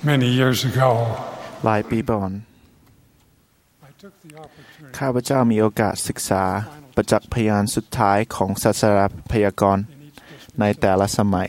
Many years ago, หลายปีก่อนข้าพเจ้ามีโอกาสศึกษาประจักษ์พยานสุดท้ายของศาสนาพยากรณ์ในแต่ละสมัย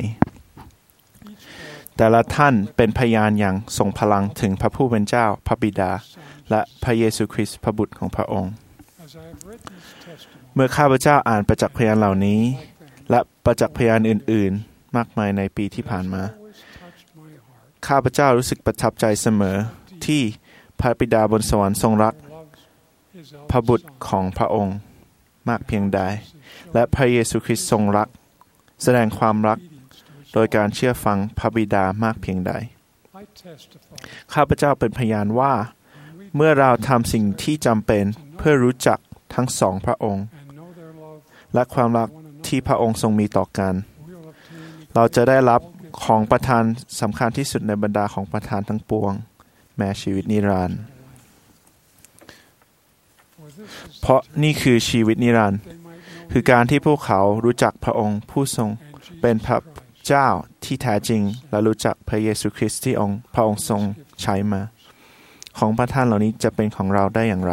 แต่ละท่านเป็นพยานอย่างทรงพลังถึงพระผู้เป็นเจ้าพระบิดาและพระเยซูคริสต์พระบุตรของพระองค์เมื่อข้าพเจ้าอ่านประจักษ์พยานเหล่านี้และประจักษ์พยานอื่นๆมากมายในปีที่ผ่านมาข้าพเจ้ารู้สึกประทับใจเสมอที่พระบิดาบนสวรรค์ทรงรักพระบุตรของพระองค์มากเพียงใดและพระเยซูคริสต์ทรงรักแสดงความรักโดยการเชื่อฟังพระบิดามากเพียงใดข้าพเจ้าเป็นพยานว่าเมื่อเราทำสิ่งที่จำเป็นเพื่อรู้จักทั้งสองพระองค์และความรักที่พระองค์ทรงมีต่อกันเราจะได้รับของประทานสำคัญที่สุดในบรรดาของประทานทั้งปวงแม้ชีวิตนิรันดร์เพราะนี่คือชีวิตนิรันดร์คือการที่พวกเขารู้จักพระองค์ผู้ทรงเป็นพระเจ้าที่แท้จริงและรู้จักพระเยซูคริสต์ที่พระองค์ทรงใช้มาของประทานเหล่านี้จะเป็นของเราได้อย่างไร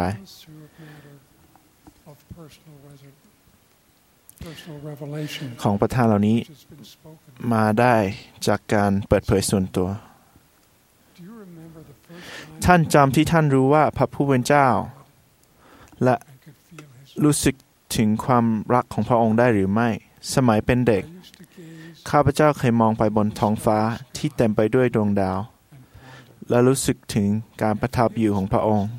ของประทานเหล่านี้มาได้จากการเปิดเผยส่วนตัวท่านจำที่ท่านรู้ว่าพระผู้เป็นเจ้าและรู้สึกถึงความรักของพระองค์ได้หรือไม่สมัยเป็นเด็กข้าพเจ้าเคยมองไปบนท้องฟ้าที่เต็มไปด้วยดวงดาวและรู้สึกถึงการประทับอยู่ของพระองค์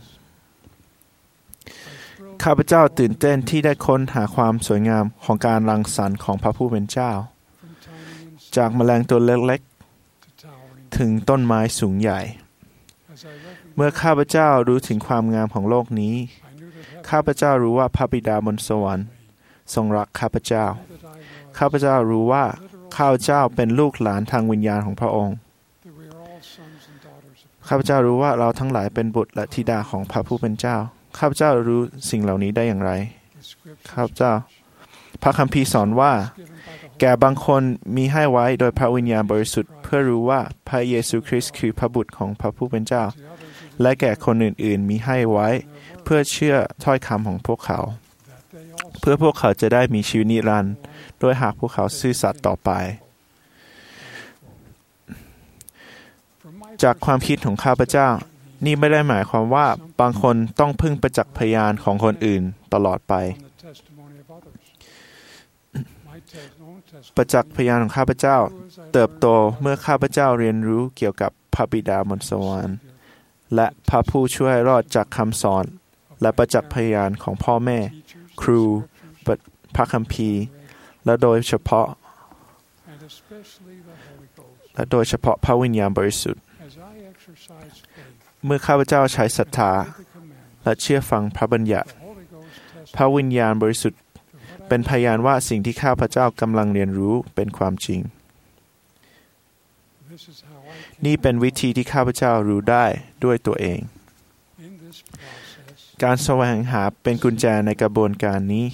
ข้าพเจ้าตื่นเต้นที่ได้ค้นหาความสวยงามของการรังสรรค์ของพระผู้เป็นเจ้าจากแมลงตัวเล็กๆถึงต้นไม้สูงใหญ่เมื่อข้าพเจ้ารู้ถึงความงามของโลกนี้ข้าพเจ้ารู้ว่าพระบิดาบนสวรรค์ทรงรักข้าพเจ้าข้าพเจ้ารู้ว่าข้าพเจ้าเป็นลูกหลานทางวิญญาณของพระองค์ข้าพเจ้ารู้ว่าเราทั้งหลายเป็นบุตรและธิดาของพระผู้เป็นเจ้าข้าพเจ้ารู้สิ่งเหล่านี้ได้อย่างไรข้าพเจ้าพระคัมภีร์สอนว่าแก่บางคนมีให้ไว้โดยพระวิญญาณบริสุทธิ์เพื่อรู้ว่าพระเยซูคริสต์คือพระบุตรของพระผู้เป็นเจ้าและแก่คนอื่นๆมีให้ไว้เพื่อเชื่อถ้อยคำของพวกเขาเพื่อพวกเขาจะได้มีชีวิตนิรันดร์โดยหากพวกเขาซื่อสัตย์ต่อไปจากความคิดของข้าพเจ้านี่ไม่ได้หมายความว่าบางคนต้องพึ่งประจักษ์พยานของคนอื่นตลอดไปประจักษ์พยานของข้าพเจ้าเติบโตเมื่อข้าพเจ้าเรียนรู้เกี่ยวกับพระบิดาบนสวรรค์และพระผู้ช่วยรอดจากคำสอนและประจักษ์พยานของพ่อแม่ครูพระคัมภีร์และโดยเฉพาะพระวิญญาณบริสุทธิ์เมื่อข้าพเจ้าใช้ศรัทธาและเชื่อฟังพระบัญญัติพระวิญญาณบริสุทธิ์เป็นพยานว่าสิ่งที่ข้าพเจ้ากำลังเรียนรู้เป็นความจริงนี่เป็นวิธีที่ข้าพเจ้ารู้ได้ด้วยตัวเองการแสวงหาเป็นกุญแจในกระบวนการนี้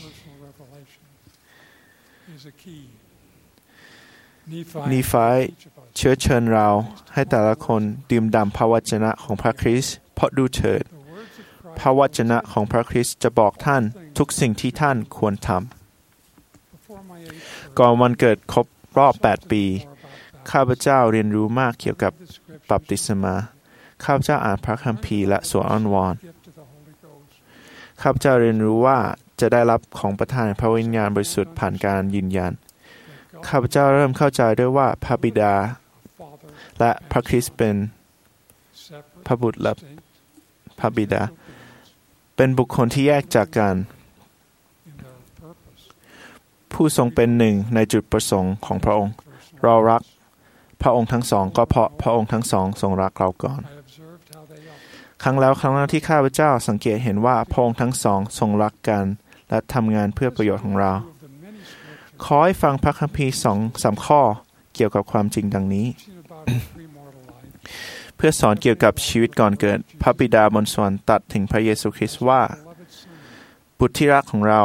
นีฟายเชื้อเชิญเราให้แต่ละคนดื่มด่ำพระวจนะของพระคริสต์เพราะดูเถิดพระวจนะของพระคริสต์จะบอกท่านทุกสิ่งที่ท่านควรทำก่อนวันเกิดครบรอบ8 ปีข้าพเจ้าเรียนรู้มากเกี่ยวกับบัพติศมาข้าพเจ้าอ่านพระคัมภีร์และสวดอ้อนวอนข้าพเจ้าเรียนรู้ว่าจะได้รับของประทานพระวิญญาณบริสุทธิ์ผ่านการยืนยันข้าพเจ้าเริ่มเข้าใจด้วยว่าพระบิดาและพระคริสต์เป็นพระบุตรและพระบิดาเป็นบุคคลที่แยกจากกันผู้ทรงเป็นหนึ่งในจุดประสงค์ของพระองค์เรารักพระองค์ทั้งสองก็เพราะพระองค์ทั้งสองทรงรักเราก่อนครั้งแล้วที่ข้าพเจ้าสังเกตเห็นว่าพระองค์ทั้งสองทรงรักกันและทำงานเพื่อประโยชน์ของเราขอให้ฟังพระคัมภีร์2-3 ข้อเกี่ยวกับความจริงดังนี้ เพื่อสอนเกี่ยวกับชีวิตก่อนเกิดพระบิดาบนสวรรค์ตรัสถึงพระเยซูคริสต์ว่าบุตรที่รักของเรา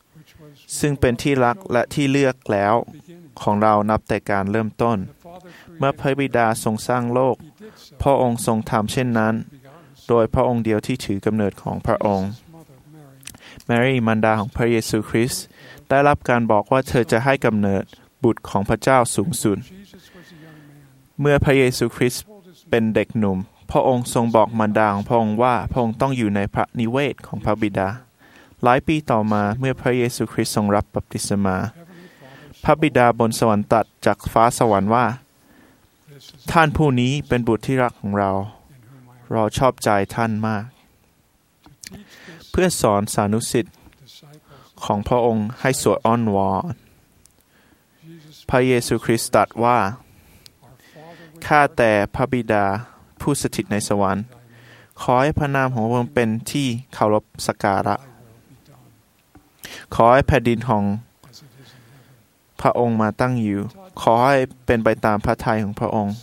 ซึ่งเป็นที่รักและที่เลือกแล้วของเรานับแต่การเริ่มต้นเมื่อพระบิดาทรงสร้างโลกพระองค์ทรงทำเช่นนั้นโดยพระองค์เดียวที่ถือกำเนิดของพระองค์แมรี่มารดาของพระเยซูคริสต์ได้รับการบอกว่าเธอจะให้กำเนิดบุตรของพระเจ้าสูงสุดเมื่อพระเยซูคริสต์เป็นเด็กหนุ่มพระองค์ทรงบอกมารดาของพระองค์ว่าพระองค์ต้องอยู่ในพระนิเวศของพระบิดาหลายปีต่อมาเมื่อพระเยซูคริสต์ทรงรับบัพติศมาพระบิดาบนสวรรค์ตรัสจากฟ้าสวรรค์ว่าท่านผู้นี้เป็นบุตรที่รักของเราเราชอบใจท่านมากเพื่อสอนสานุสิษย์ของพระองค์ให้สวดอ้อนวอนพระเยซูคริสต์ตรัสว่าข้าแต่พระบิดาผู้สถิตในสวรรค์ขอให้พระนามของพระองค์เป็นที่เคารพสักการะขอให้แผ่นดินของพระองค์มาตั้งอยู่ขอให้เป็นไปตามพระทัยของพระองค์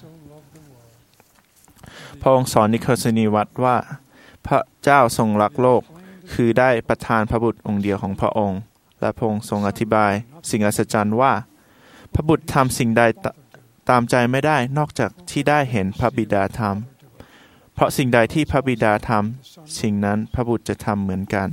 พระองค์สอนนิโคลนีวัดว่าพระเจ้าทรงรักโลกคือได้ประทานพระบุตรองค์เดียวของพระองค์และพระองค์ทรงอธิบายสิ่งอัศจรรย์ว่าพระบุตรทำสิ่งใดตามใจไม่ได้นอกจากที่ได้เห็นพระบิดาทำเพราะสิ่งใดที่พระบิดาทำสิ่งนั้นพระบุตรจะทำเหมือนกัน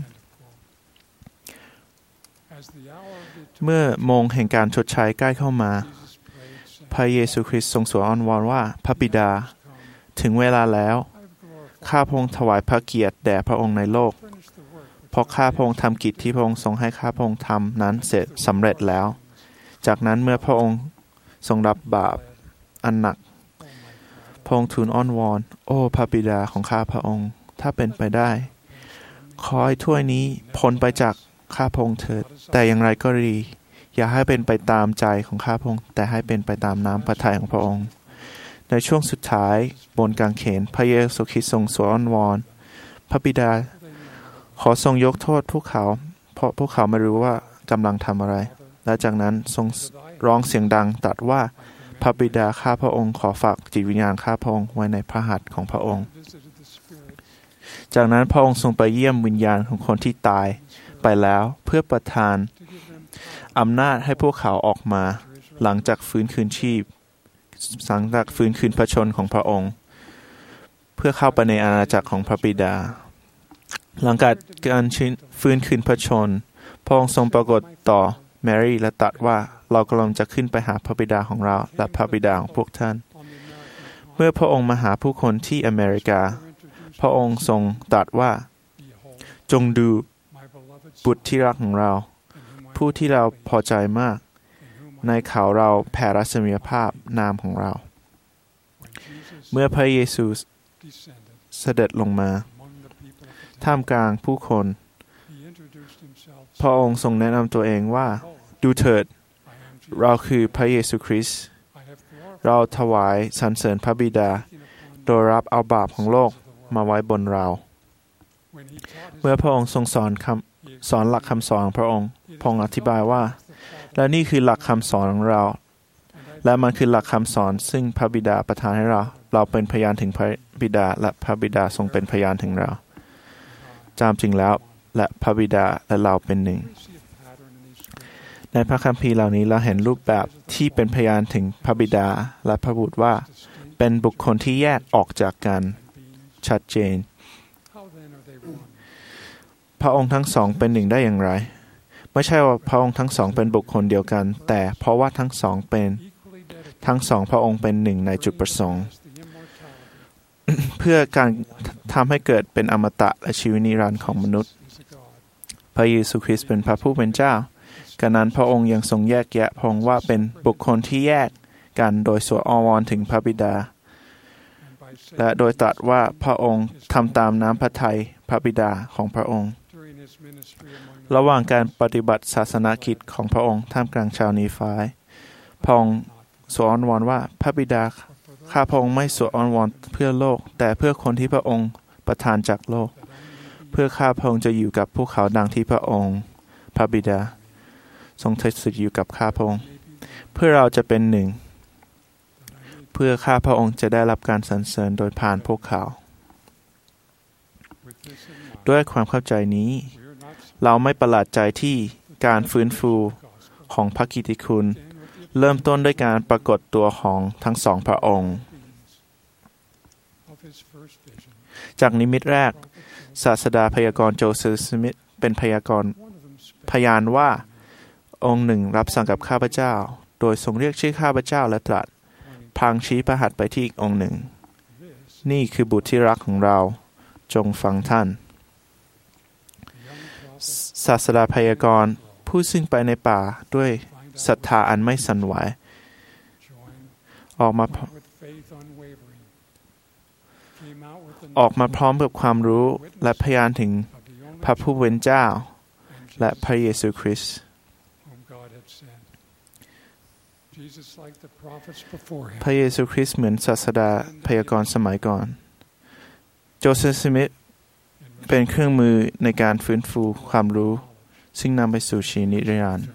เมื่อโมงแห่งการชดใช้ใกล้เข้ามาพระเยซูคริสต์ทรงสวดอ้อนวอนว่าพระบิดาถึงเวลาแล้วข้าพระองค์ถวายพระเกียรติแด่พระองค์ในโลกเพราะข้าพระองค์ทำกิจที่พระองค์ทรงให้ข้าพระองค์ทำนั้นเสร็จสำเร็จแล้วจากนั้นเมื่อพระองค์ทรงรับบาปอันหนักพระองค์ทูลอ้อนวอนโอ้พระบิดาของข้าพระองค์ถ้าเป็นไปได้ขอให้ถ้วยนี้พ้นไปจากข้าพระองค์เถิดแต่อย่างไรก็ดีอย่าให้เป็นไปตามใจของข้าพระองค์แต่ให้เป็นไปตามน้ำพระทัยของพระองค์ในช่วงสุดท้ายบนกางเขนพระเยซูคริสต์ทรงสวดอ้อนวอนพระบิดาขอทรงยกโทษพวกเขาเพราะพวกเขาไม่รู้ว่ากำลังทำอะไรและจากนั้นทรงร้องเสียงดังตรัสว่าพระบิดาข้าพระองค์ขอฝากจิตวิญญาณข้าพระองค์ไว้ในพระหัตถ์ของพระองค์จากนั้นพระองค์ทรงไปเยี่ยมวิญญาณของคนที่ตายไปแล้วเพื่อประทานอำนาจให้พวกเขาออกมาหลังจากฟื้นคืนชีพหลังจากฟื้นคืนพระชนของพระองค์เพื่อเข้าไปในอาณาจักรของพระบิดาหลังจากการฟื้นคืนพระชนพระองค์ทรงปรากฏต่อแมรี่และตรัสว่าเรากำลังจะขึ้นไปหาพระบิดาของเราและพระบิดาของพวกท่านเมื่อพระองค์มาหาผู้คนที่อเมริกาพระองค์ทรงตรัสว่าจงดูบุตรที่รักของเราผู้ที่เราพอใจมากในเขาเราแผ่รัศมีภาพนามของเราเมื่อพระเยซูเสด็จลงมาท่ามกลางผู้คนพระองค์ทรงแนะนำตัวเองว่าดูเถิดเราคือพระเยซูคริสต์เราถวายสรรเสริญพระบิดาโดยรับเอาบาปของโลกมาไว้บนเราเมื่อพระองค์ทรงสอนหลักคำสอนของพระองค์พระองค์อธิบายว่าและนี่คือหลักคำสอนของเราและมันคือหลักคำสอนซึ่งพระบิดาประทานให้เราเป็นพยานถึงพระบิดาและพระบิดาทรงเป็นพยานถึงเราจำจริงแล้วและพระบิดาและเราเป็นหนึ่งในพระคัมภีร์เหล่านี้เราเห็นรูปแบบที่เป็นพยานถึงพระบิดาและพระบุตรว่าเป็นบุคคลที่แยกออกจากกันชัดเจนพระองค์ทั้งสองเป็นหนึ่งได้อย่างไรไม่ใช่ว่าพระองค์ทั้งสองเป็นบุคคลเดียวกันแต่เพราะว่าทั้งสองพระองค์เป็นหนึ่งในจุดประสงค์ เพื่อการทำให้เกิดเป็นอมตะและชีวิตนิรันดร์ของมนุษย์พระเยซูคริสต์เป็นพระผู้เป็นเจ้าการนั้นพระองค์ยังทรงแยกแยะพระองค์ว่าเป็นบุคคลที่แยกกันโดยสวดอ้อนวอนถึงพระบิดาและโดยตรัสว่าพระองค์ทำตามน้ำพระทัยพระบิดาของพระองค์ระหว่างการปฏิบัติศาสนกิจของพระองค์ท่ามกลางชาวนีฟายพระองค์สวดอ้อนวอนว่าพระบิดาข้าพระองค์ไม่สวดอ้อนวอนเพื่อโลกแต่เพื่อคนที่พระองค์ประทานจากโลกเพื่อข้าพระองค์จะอยู่กับพวกเขาดังที่พระองค์พระบิดาทรงสถิตอยู่กับข้าพระองค์เพื่อเราจะเป็นหนึ่งเพื่อข้าพระองค์จะได้รับการสรรเสริญโดยผ่านพวกเขาด้วยความเข้าใจนี้เราไม่ประหลาดใจที่การฟื้นฟูของพระกิตติคุณเริ่มต้นด้วยการปรากฏตัวของทั้งสองพระองค์จากนิมิตแรกศาสดาพยากรณ์โจเซฟสมิธเป็นพยานว่าองค์หนึ่งรับสั่งกับข้าพเจ้าโดยทรงเรียกชื่อข้าพเจ้าและตรัสพลางชี้พระหัตถ์ไปที่อีกองค์หนึ่งนี่คือบุตรที่รักของเราจงฟังท่านศาสดาพยากรณ์ผู้ซึ่งไปในป่าด้วยศรัทธาอันไม่สั่นไหวออกมาพร้อมกับความรู้และพยานถึงพระผู้เป็นเจ้าและพระเยซูคริสต์พระเยซูคริสต์เหมือนศาสดาพยากรณ์สมัยก่อนโจเซฟสมิธเป็นเครื่องมือในการฟื้นฟูความรู้ซึ่งนำไปสู่ชีวิตนิรันดร์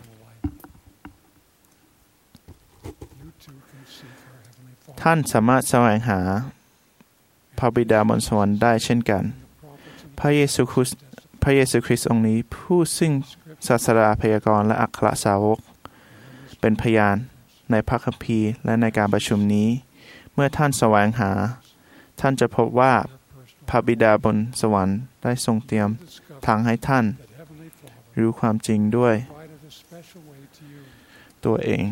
ท่านสามารถแสวงหาพระบิดาบนสวรรค์ได้เช่นกันพระเยซูคริสต์องค์นี้ผู้ซึ่งศาสดาพยากรณ์และอัครสาวกเป็นพยานในพระคัมภีร์และในการประชุมนี้เมื่อท่านแสวงหาท่านจะพบว่าพระบิดาบนสวรรค์ได้ทรงเตรียมทางให้ท่านรู้ความจริงด้วยตัวเอง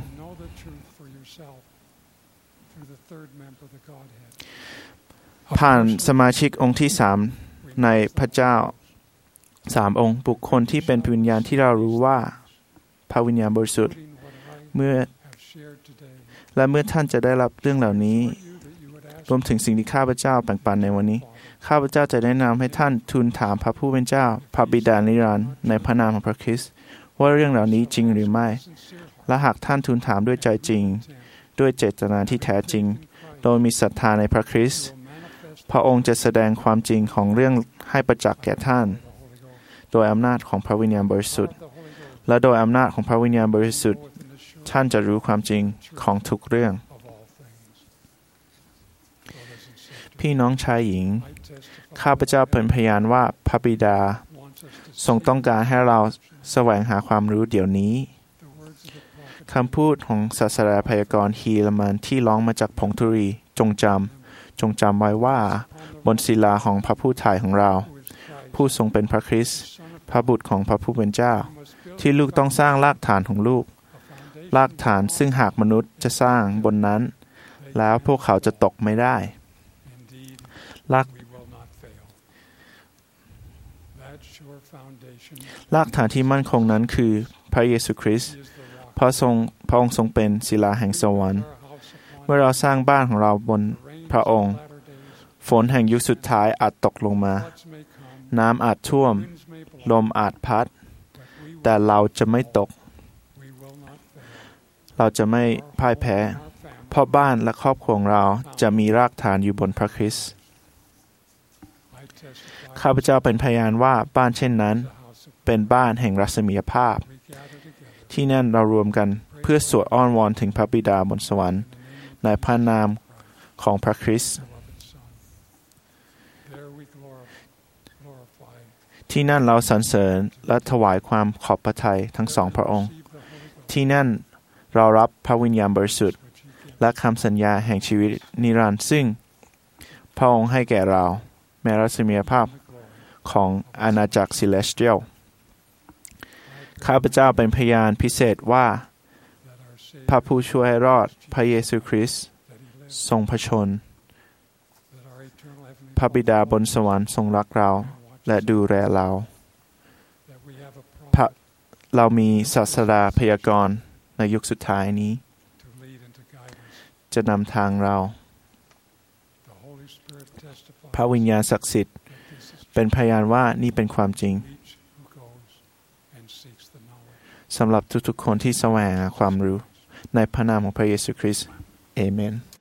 ผ่านสมาชิกองค์ที่3ในพระเจ้า3องค์บุคคลที่เป็นวิญญาณที่เรารู้ว่าพระวิญญาณบริสุทธิ์เมื่อท่านจะได้รับเรื่องเหล่านี้รวมถึงสิ่งที่ข้าพเจ้าแบ่งปันในวันนี้ข้าพเจ้าจะแนะนำให้ท่านทูลถามพระผู้เป็นเจ้าพระบิดานิรันดร์ในพระนามของพระคริสต์ว่าเรื่องเหล่านี้จริงหรือไม่และหากท่านทูลถามด้วยใจจริงด้วยเจตนาที่แท้จริงโดยมีศรัทธาในพระคริสต์พระองค์จะแสดงความจริงของเรื่องให้ประจักษ์แก่ท่านโดยอำนาจของพระวิญญาณบริสุทธิ์และโดยอำนาจของพระวิญญาณบริสุทธิ์ท่านจะรู้ความจริงของทุกเรื่องพี่น้องชายหญิงข้าพเจ้าเป็นพยานว่าพระบิดาทรงต้องการให้เราแสวงหาความรู้เดี๋ยวนี้คำพูดของศาสดาพยากรณ์ฮีลมันที่ร้องมาจากผงธุรีจงจำไว้ว่าบนศิลาของพระผู้ถ่ายของเราผู้ทรงเป็นพระคริสต์พระบุตรของพระผู้เป็นเจ้าที่ลูกต้องสร้างรากฐานของลูกรากฐานซึ่งหากมนุษย์จะสร้างบนนั้นแล้วพวกเขาจะตกไม่ได้รากฐานที่มั่นคงนั้นคือพระเยซูคริสต์พระองค์ทรงเป็นศิลาแห่งสวรรค์เมื่อเราสร้างบ้านของเราบนพระองค์ฝนแห่งยุคสุดท้ายอาจตกลงมาน้ำอาจท่วมลมอาจพัดแต่เราจะไม่ตกเราจะไม่พ่ายแพ้เพราะบ้านและครอบครัวของเราจะมีรากฐานอยู่บนพระคริสต์ข้าพเจ้าเป็นพยานว่าบ้านเช่นนั้นเป็นบ้านแห่งรัศมีภาพที่นั่นเรารวมกันเพื่อสวดอ้อนวอนถึงพระบิดาบนสวรรค์ในพระนามของพระคริสต์ที่นั่นเราสรรเสริญและถวายความขอบพระทัยทั้งสองพระองค์ที่นั่นเรารับพระวิญญาณบริสุทธิ์และคำสัญญาแห่งชีวิตนิรันดร์ซึ่งพระองค์ให้แก่เราแม้รัศมีภาพของอาณาจักร Celestial ข้าพเจ้าเป็นพยานพิเศษว่าพระผู้ช่วยให้รอดพระเยซูคริสต์ทรงพระชนพระบิดาบนสวรรค์ทรงรักเราและดูแลเรามีศาสดาพยากรณ์ในยุคสุดท้ายนี้จะนำทางเราพระวิญญาณศักดิ์สิทธิ์เป็นพยานว่านี่เป็นความจริงสำหรับทุกๆคนที่แสวงหาความรู้ในพระนามของพระเยซูคริสต์เอเมน